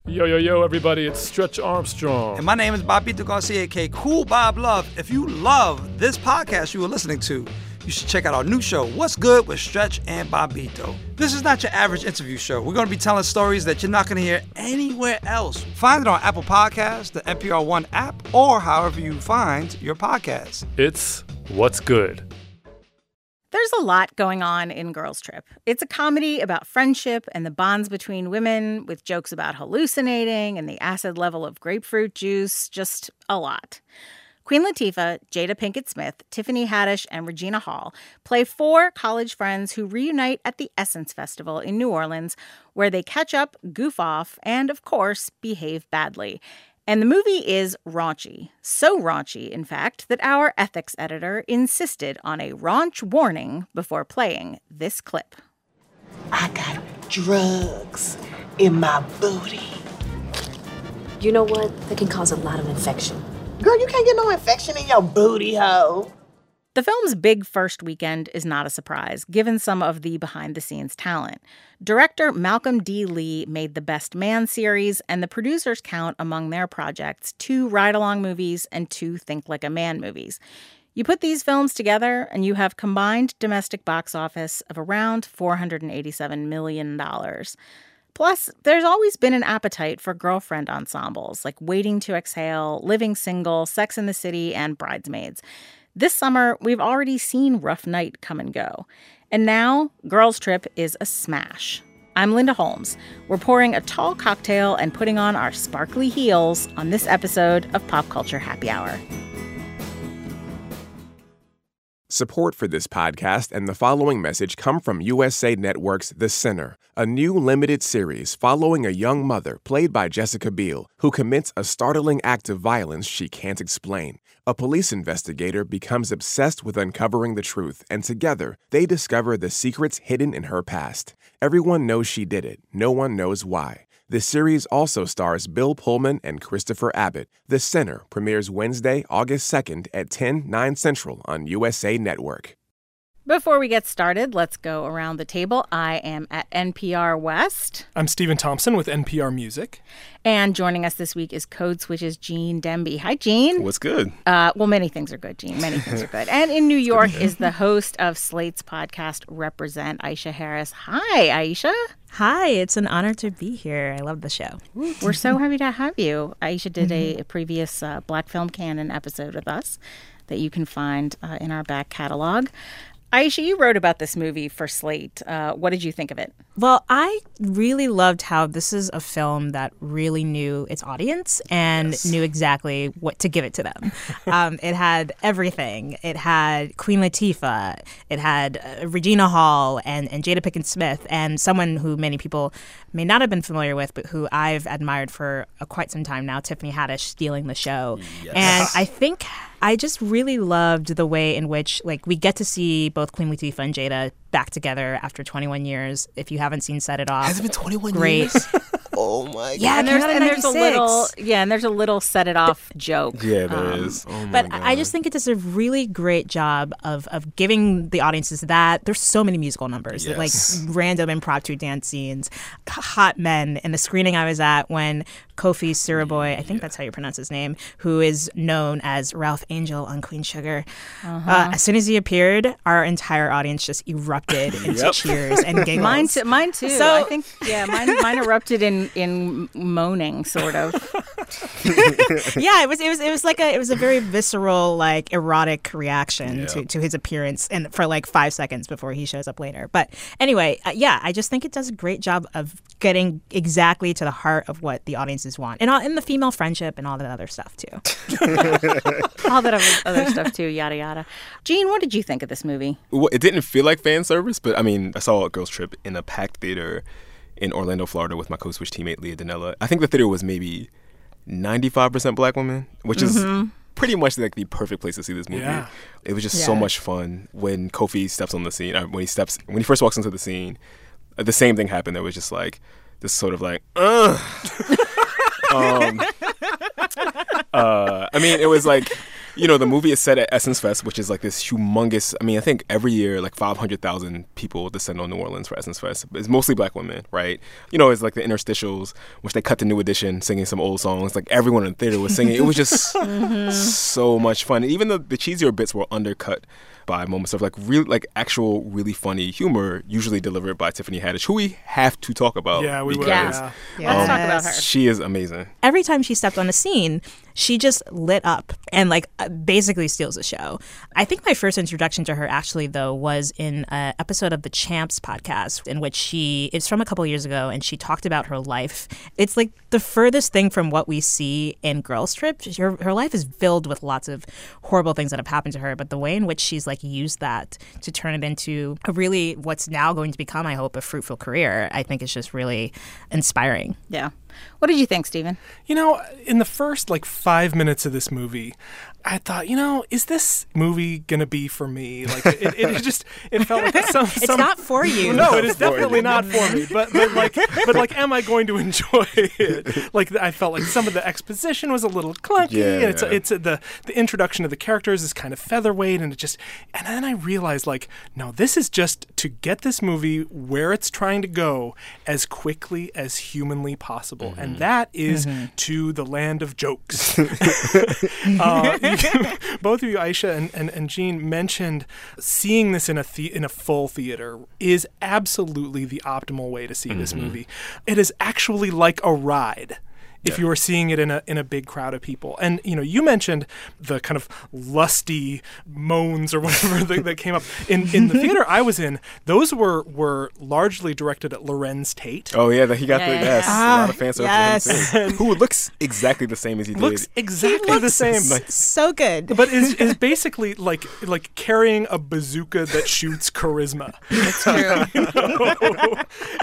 Yo, yo, yo, everybody, it's Stretch Armstrong. And my name is Bobito Garcia, aka Cool Bob Love. If you love this podcast you are listening to, you should check out our new show, What's Good with Stretch and Bobito. This is not your average interview show. We're going to be telling stories that you're not going to hear anywhere else. Find it on Apple Podcasts, the NPR One app, or however you find your podcasts. It's What's Good. There's a lot going on in Girls Trip. It's a comedy about friendship and the bonds between women, with jokes about hallucinating and the acid level of grapefruit juice, just a lot. Queen Latifah, Jada Pinkett Smith, Tiffany Haddish, and Regina Hall play four college friends who reunite at the Essence Festival in New Orleans, where they catch up, goof off, and, of course, behave badly. And the movie is raunchy. So raunchy, in fact, that our ethics editor insisted on a raunch warning before playing this clip. I got drugs in my booty. You know what? That can cause a lot of infection. Girl, you can't get no infection in your booty hole. The film's big first weekend is not a surprise, given some of the behind-the-scenes talent. Director Malcolm D. Lee made the Best Man series, and the producers count among their projects 2 ride-along movies and 2 Think Like a Man movies. You put these films together, and you have combined domestic box office of around $487 million. Plus, there's always been an appetite for girlfriend ensembles like Waiting to Exhale, Living Single, Sex and the City, and Bridesmaids. This summer, we've already seen Rough Night come and go. And now, Girls Trip is a smash. I'm Linda Holmes. We're pouring a tall cocktail and putting on our sparkly heels on this episode of Pop Culture Happy Hour. Support for this podcast and the following message come from USA Network's The Sinner, a new limited series following a young mother played by Jessica Biel who commits a startling act of violence she can't explain. A police investigator becomes obsessed with uncovering the truth, and together they discover the secrets hidden in her past. Everyone knows she did it. No one knows why. The series also stars Bill Pullman and Christopher Abbott. The Sinner premieres Wednesday, August 2nd at 10, 9 Central on USA Network. Before we get started, let's go around the table. I am at NPR West. I'm Stephen Thompson with NPR Music. And joining us this week is Code Switch's Gene Demby. Hi, Gene. What's good? Well, many things are good, Gene. Many things are good. And in New York is the host of Slate's podcast, Represent, Aisha Harris. Hi, Aisha. Hi, it's an honor to be here. I love the show. We're so happy to have you. Aisha did a previous Black Film Canon episode with us that you can find in our back catalog. Aisha, you wrote about this movie for Slate. What did you think of it? Well, I really loved how this is a film that really knew its audience and knew exactly what to give it to them. It had everything. It had Queen Latifah. It had Regina Hall and Jada Pinkett Smith, and someone who many people may not have been familiar with, but who I've admired for quite some time now, Tiffany Haddish, stealing the show. Yes. And I think I just really loved the way in which, like, we get to see both Queen Latifah and Jada back together after 21 years. If you haven't seen Set It Off, has it been 21 great. Years? Oh my god! Yeah, and there's a little Set It Off joke. Yeah, there is. Oh my but god. I just think it does a really great job of giving the audiences that. There's so many musical numbers, like random impromptu dance scenes, hot men. In the screening I was at when Kofi Siriboy, I think that's how you pronounce his name, who is known as Ralph Angel on Queen Sugar. As soon as he appeared, our entire audience just erupted into cheers and giggles. Mine too. So I think mine erupted in moaning, sort of. Yeah, it was a very visceral, like, erotic reaction to his appearance, and for like 5 seconds before he shows up later. But anyway, I just think it does a great job of getting exactly to the heart of what the audiences want, and the female friendship and all that other stuff too. All that other stuff too, yada yada. Gene, what did you think of this movie? Well, it didn't feel like fan service, but I mean, I saw a Girls Trip in a packed theater in Orlando, Florida, with my Code Switch teammate Leah Danella. I think the theater was maybe 95% Black women, which is pretty much like the perfect place to see this movie. Yeah. It was just so much fun when Kofi steps on the scene. When he first walks into the scene, the same thing happened. There was just like this sort of like, I mean, it was like The movie is set at Essence Fest, which is like this humongous. I mean, I think every year like 500,000 people descend on New Orleans for Essence Fest. It's mostly black women, right? It's like the interstitials, which they cut to New Edition singing some old songs. Like everyone in the theater was singing. It was just so much fun. And even the cheesier bits were undercut by moments of actual really funny humor, usually delivered by Tiffany Haddish, who we have to talk about. Yeah, we will. Let's talk about her. She is amazing. Every time she stepped on a scene, she just lit up and basically steals the show. I think my first introduction to her actually, though, was in an episode of the Champs podcast in which it's from a couple years ago, and she talked about her life. It's like the furthest thing from what we see in Girls Trip. Her life is filled with lots of horrible things that have happened to her, but the way in which she's used that to turn it into a really what's now going to become, I hope, a fruitful career, I think is just really inspiring. Yeah. What did you think, Stephen? In the first 5 minutes of this movie, I thought, is this movie gonna be for me? It felt like it's not for you. No, it is definitely not for me. But am I going to enjoy it? I felt like some of the exposition was a little clunky, and it's the introduction of the characters is kind of featherweight, and then I realized no, this is just to get this movie where it's trying to go as quickly as humanly possible, and that is to the land of jokes. Both of you, Aisha and Jean, mentioned seeing this in a full theater is absolutely the optimal way to see this movie. It is actually like a ride if you were seeing it in a big crowd of people. And you mentioned the kind of lusty moans or whatever that came up in the theater I was in. Those were largely directed at Lorenz Tate. Oh yeah, he got a lot of fan service for him too. Who looks exactly the same as he did. Looks exactly the same. So good. But is basically like carrying a bazooka that shoots charisma. That's true.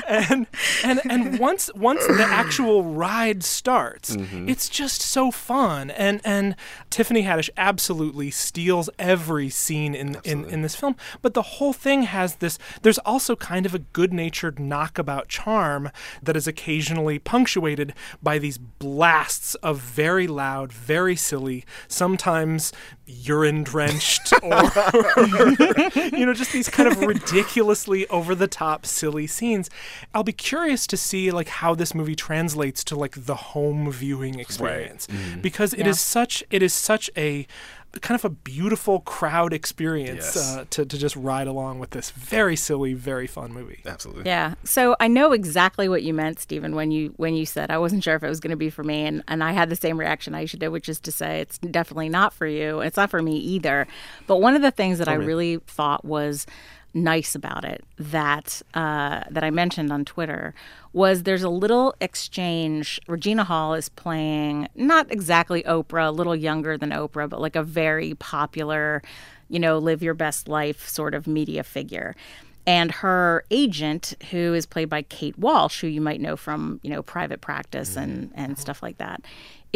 And once the actual ride starts, it's just so fun, and Tiffany Haddish absolutely steals every scene in this film. But the whole thing has this. There's also kind of a good-natured knockabout charm that is occasionally punctuated by these blasts of very loud, very silly, sometimes urine-drenched, or just these kind of ridiculously over-the-top, silly scenes. I'll be curious to see how this movie translates to the home viewing experience, because it is such a kind of a beautiful crowd experience to just ride along with this very silly, very fun movie. Absolutely. Yeah. So I know exactly what you meant, Stephen, when you said I wasn't sure if it was going to be for me, and I had the same reaction Aisha did, which is to say it's definitely not for you. It's not for me either. But one of the things that I really thought was nice about it that I mentioned on Twitter was there's a little exchange. Regina Hall is playing not exactly Oprah, a little younger than Oprah, but a very popular, live your best life sort of media figure. And her agent, who is played by Kate Walsh, who you might know from, Private Practice and stuff like that,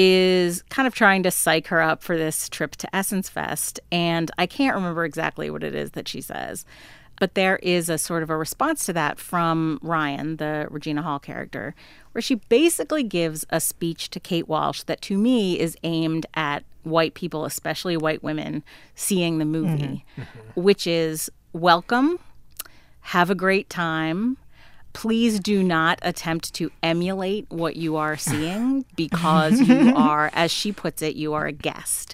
is kind of trying to psych her up for this trip to Essence Fest. And I can't remember exactly what it is that she says. But there is a sort of a response to that from Ryan, the Regina Hall character, where she basically gives a speech to Kate Walsh that to me is aimed at white people, especially white women, seeing the movie, which is welcome, have a great time. Please do not attempt to emulate what you are seeing because you are, as she puts it, you are a guest.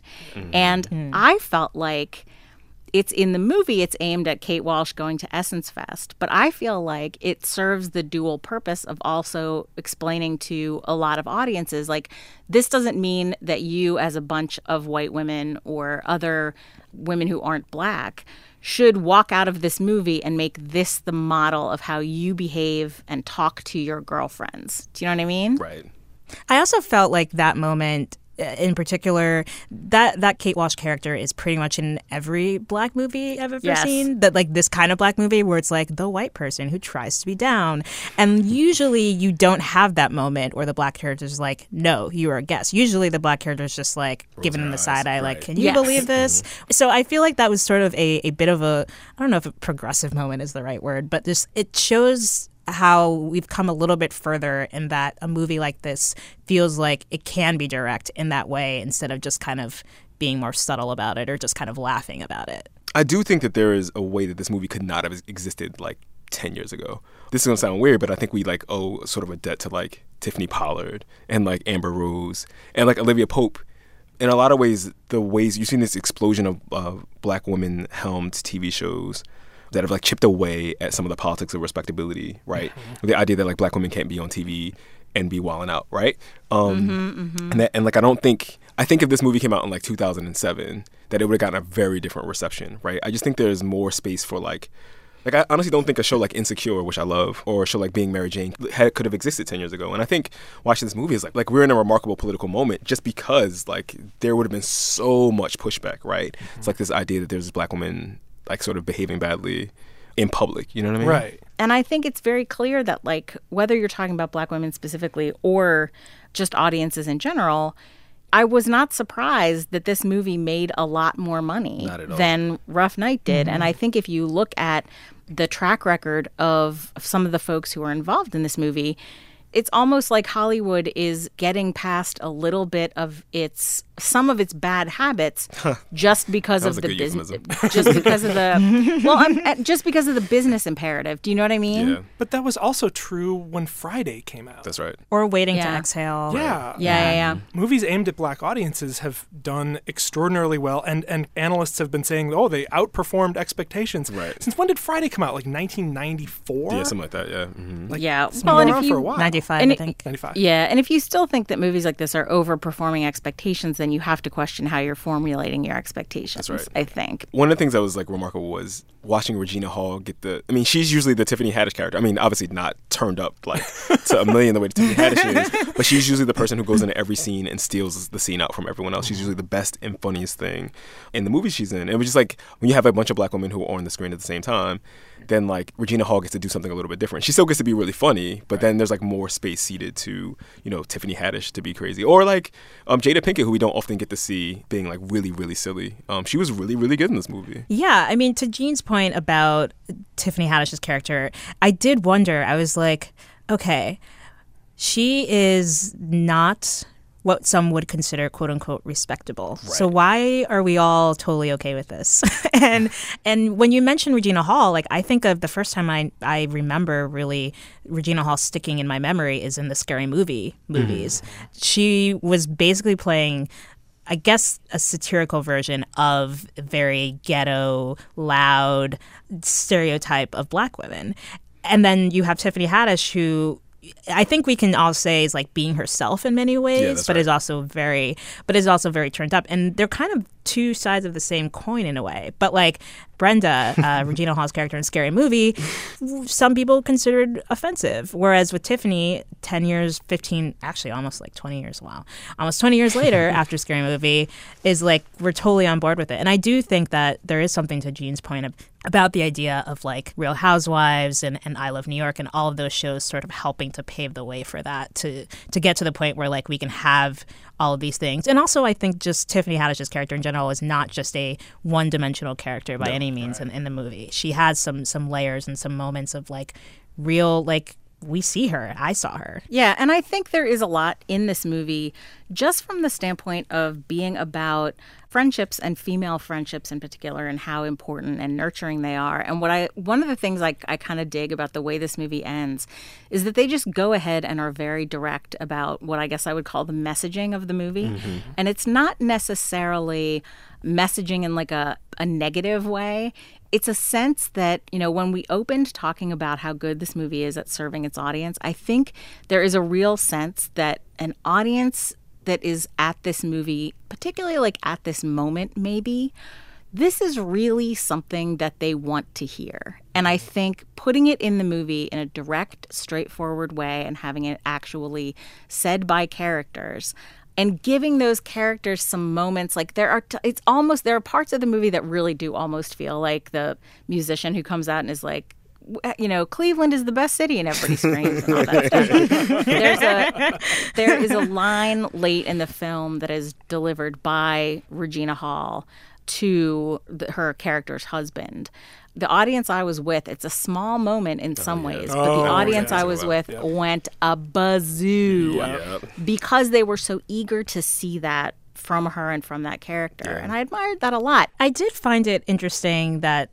And I felt like it's in the movie, it's aimed at Kate Walsh going to Essence Fest, but I feel like it serves the dual purpose of also explaining to a lot of audiences, this doesn't mean that you as a bunch of white women or other women who aren't black should walk out of this movie and make this the model of how you behave and talk to your girlfriends. Do you know what I mean? Right. I also felt like that moment in particular, that Kate Walsh character is pretty much in every black movie I've ever seen. That this kind of black movie where it's the white person who tries to be down. And usually you don't have that moment where the black character is no, you are a guest. Usually the black character is just giving them the side eye, can you believe this? So I feel like that was sort of a bit of I don't know if a progressive moment is the right word, but it shows how we've come a little bit further in that a movie like this feels like it can be direct in that way instead of just kind of being more subtle about it or just kind of laughing about it. I do think that there is a way that this movie could not have existed like 10 years ago. This is going to sound weird, but I think we like owe sort of a debt to like Tiffany Pollard and like Amber Rose and like Olivia Pope. In a lot of ways, the ways you've seen this explosion of Black women helmed TV shows that have like chipped away at some of the politics of respectability, right? Mm-hmm. The idea that like Black women can't be on TV and be wilding out, right? And like I think if this movie came out in like 2007, that it would have gotten a very different reception, right? I just think there's more space for like I honestly don't think a show like Insecure, which I love, or a show like Being Mary Jane could have existed 10 years ago. And I think watching this movie is like we're in a remarkable political moment just because like there would have been so much pushback, right? Mm-hmm. It's like this idea that there's this Black woman like sort of behaving badly in public, you know what I mean? Right. And I think it's very clear that like whether you're talking about Black women specifically or just audiences in general, I was not surprised that this movie made a lot more money than Rough Night did. Mm-hmm. And I think if you look at the track record of some of the folks who are involved in this movie, it's almost like Hollywood is getting past a little bit of some of its bad habits just because of the business, just because of the just because of the business imperative. Do you know what I mean? Yeah. But that was also true when Friday came out. That's right. Or Waiting to Exhale. Yeah. Yeah. Movies aimed at Black audiences have done extraordinarily well, and analysts have been saying, they outperformed expectations. Right. Since when did Friday come out? Like 1994? Yeah, something like that, yeah. Mm-hmm. It's been around for a while. 95, I think. 95. Yeah, and if you still think that movies like this are overperforming expectations, then you have to question how you're formulating your expectations. That's right. I think. One of the things that was like remarkable was watching Regina Hall she's usually the Tiffany Haddish character. I mean, obviously not turned up like to a million the way Tiffany Haddish is, but she's usually the person who goes into every scene and steals the scene out from everyone else. She's usually the best and funniest thing in the movie she's in. It was just like when you have a bunch of Black women who are on the screen at the same time, then like Regina Hall gets to do something a little bit different. She still gets to be really funny, but then there's like more space ceded to, Tiffany Haddish to be crazy. Or like Jada Pinkett, who we don't often get to see being like really, really silly. She was really, really good in this movie. Yeah, I mean, to Jean's point about Tiffany Haddish's character, I did wonder, I was like, okay, she is not what some would consider quote unquote respectable. Right. So why are we all totally okay with this? and when you mention Regina Hall, like I think of the first time I remember really Regina Hall sticking in my memory is in the Scary Movie movies. Mm-hmm. She was basically playing, I guess, a satirical version of a very ghetto, loud stereotype of Black women. And then you have Tiffany Haddish, who I think we can all say is like being herself in many ways, but is also very turned up. And they're kind of two sides of the same coin in a way. But like Brenda, Regina Hall's character in Scary Movie, some people considered offensive. Whereas with Tiffany, 10 years, 15, actually almost like 20 years, almost 20 years later after Scary Movie, is like we're totally on board with it. And I do think that there is something to Jean's point about the idea of like Real Housewives and I Love New York and all of those shows sort of helping to pave the way for that to get to the point where like we can have all of these things. And also I think just Tiffany Haddish's character in general is not just a one-dimensional character by any means in the movie. She has some layers and some moments of like real, like we see her. I saw her. Yeah, and I think there is a lot in this movie just from the standpoint of being about friendships and female friendships in particular and how important and nurturing they are. And one of the things I kind of dig about the way this movie ends is that they just go ahead and are very direct about what I guess I would call the messaging of the movie. Mm-hmm. And it's not necessarily messaging in like a negative way. It's a sense that, when we opened talking about how good this movie is at serving its audience, I think there is a real sense that an audience that is at this movie, particularly like at this moment maybe, this is really something that they want to hear. And I think putting it in the movie in a direct, straightforward way and having it actually said by characters and giving those characters some moments, like there are parts of the movie that really do almost feel like the musician who comes out and is like, Cleveland is the best city, and everybody screams and all that stuff. There is a line late in the film that is delivered by Regina Hall to her character's husband. The audience I was with, it's a small moment in some ways, but the audience I was with went a bazoo because they were so eager to see that from her and from that character. And I admired that a lot. I did find it interesting that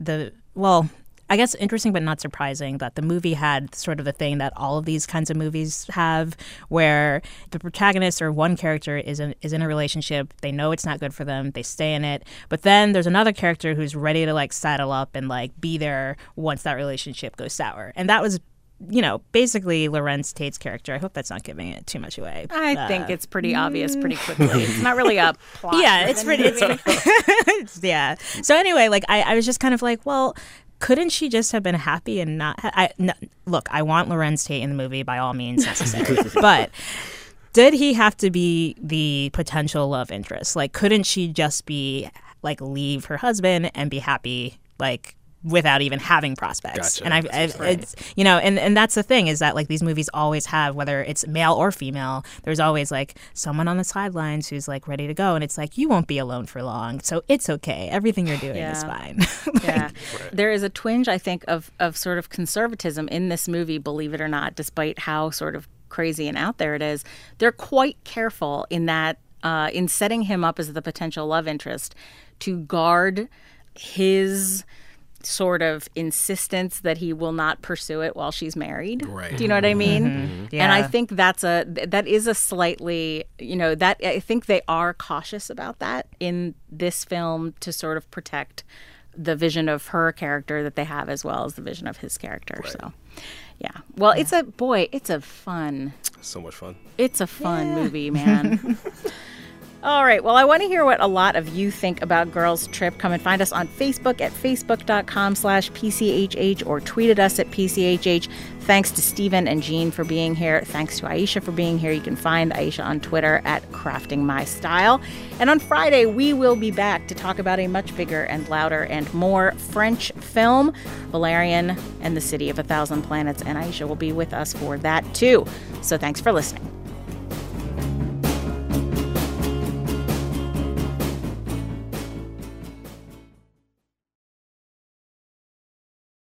I guess interesting but not surprising that the movie had sort of the thing that all of these kinds of movies have, where the protagonist or one character is in a relationship, they know it's not good for them, they stay in it, but then there's another character who's ready to like saddle up and like be there once that relationship goes sour. And that was, basically Larenz Tate's character. I hope that's not giving it too much away. I think it's pretty obvious pretty quickly. It's not really a plot. Yeah, it's pretty. Yeah. So anyway, like I was just kind of like, well, couldn't she just have been happy and not? Look, I want Larenz Tate in the movie by all means necessary, but did he have to be the potential love interest? Like, couldn't she just be like leave her husband and be happy, like, without even having prospects? Gotcha. And it's and that's the thing, is that like these movies always have, whether it's male or female, there's always like someone on the sidelines who's like ready to go, and it's like, you won't be alone for long, so it's okay, everything you're doing is fine. There is a twinge, I think, of sort of conservatism in this movie, believe it or not, despite how sort of crazy and out there it is. They're quite careful in that in setting him up as the potential love interest to guard his sort of insistence that he will not pursue it while she's married. Right. Do you know what I mean? Mm-hmm. Yeah. And I think that is a slightly, that I think they are cautious about that in this film to sort of protect the vision of her character that they have as well as the vision of his character. Right. So, yeah. Well, it's a fun. So much fun. It's a fun movie, man. All right. Well, I want to hear what a lot of you think about Girls Trip. Come and find us on Facebook at facebook.com/PCHH or tweet at us at PCHH. Thanks to Stephen and Jean for being here. Thanks to Aisha for being here. You can find Aisha on Twitter at Crafting My Style. And on Friday, we will be back to talk about a much bigger and louder and more French film, Valerian and the City of a Thousand Planets. And Aisha will be with us for that, too. So thanks for listening.